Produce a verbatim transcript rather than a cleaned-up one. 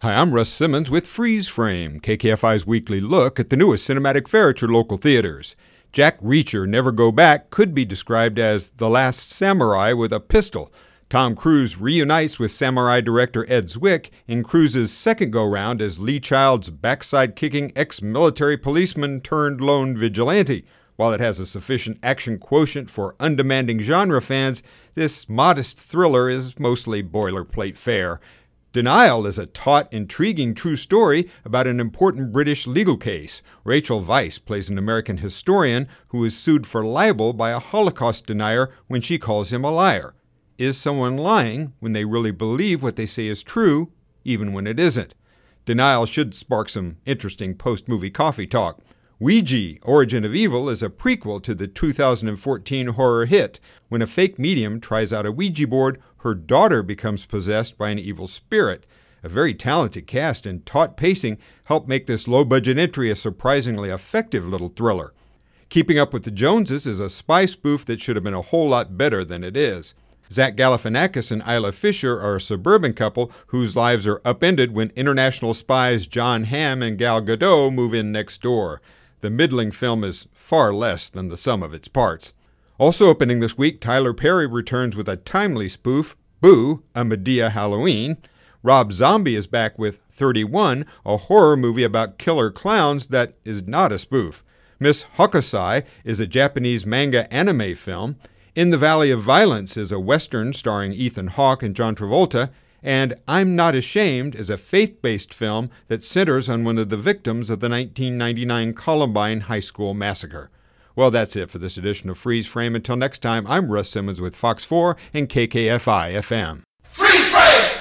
Hi, I'm Russ Simmons with Freeze Frame, K K F I's weekly look at the newest cinematic fare at your local theaters. Jack Reacher Never Go Back could be described as The Last Samurai with a pistol. Tom Cruise reunites with Samurai director Ed Zwick in Cruise's second go-round as Lee Child's backside-kicking ex-military policeman turned lone vigilante. While it has a sufficient action quotient for undemanding genre fans, this modest thriller is mostly boilerplate fare. Denial is a taut, intriguing true story about an important British legal case. Rachel Weisz plays an American historian who is sued for libel by a Holocaust denier when she calls him a liar. Is someone lying when they really believe what they say is true, even when it isn't? Denial should spark some interesting post-movie coffee talk. Ouija, Origin of Evil is a prequel to the two thousand fourteen horror hit. When a fake medium tries out a Ouija board, her daughter becomes possessed by an evil spirit. A very talented cast and taut pacing help make this low-budget entry a surprisingly effective little thriller. Keeping Up with the Joneses is a spy spoof that should have been a whole lot better than it is. Zach Galifianakis and Isla Fisher are a suburban couple whose lives are upended when international spies John Hamm and Gal Gadot move in next door. The middling film is far less than the sum of its parts. Also opening this week, Tyler Perry returns with a timely spoof, Boo, a Medea Halloween. Rob Zombie is back with thirty-one, a horror movie about killer clowns that is not a spoof. Miss Hokusai is a Japanese manga anime film. In the Valley of Violence is a western starring Ethan Hawke and John Travolta. And I'm Not Ashamed is a faith-based film that centers on one of the victims of the nineteen ninety-nine Columbine High School massacre. Well, that's it for this edition of Freeze Frame. Until next time, I'm Russ Simmons with Fox four and K K F I F M. Freeze Frame!